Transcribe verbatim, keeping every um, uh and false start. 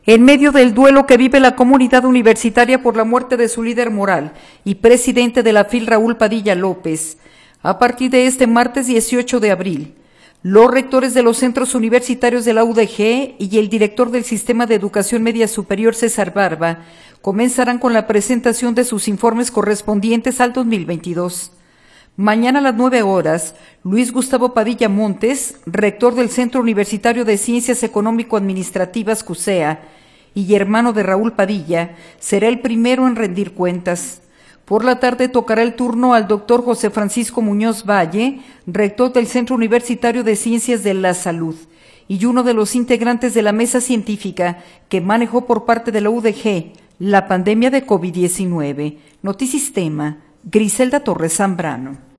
En medio del duelo que vive la comunidad universitaria por la muerte de su líder moral y presidente de la F I L, Raúl Padilla López, a partir de este martes dieciocho de abril, los rectores de los centros universitarios de la U D G y el director del Sistema de Educación Media Superior, César Barba, comenzarán con la presentación de sus informes correspondientes al dos mil veintidós. Mañana a las nueve horas, Luis Gustavo Padilla Montes, rector del Centro Universitario de Ciencias Económico-Administrativas C U S E A y hermano de Raúl Padilla, será el primero en rendir cuentas. Por la tarde tocará el turno al doctor José Francisco Muñoz Valle, rector del Centro Universitario de Ciencias de la Salud y uno de los integrantes de la mesa científica que manejó por parte de la U D G la pandemia de COVID diecinueve. Notisistema, Griselda Torres Zambrano.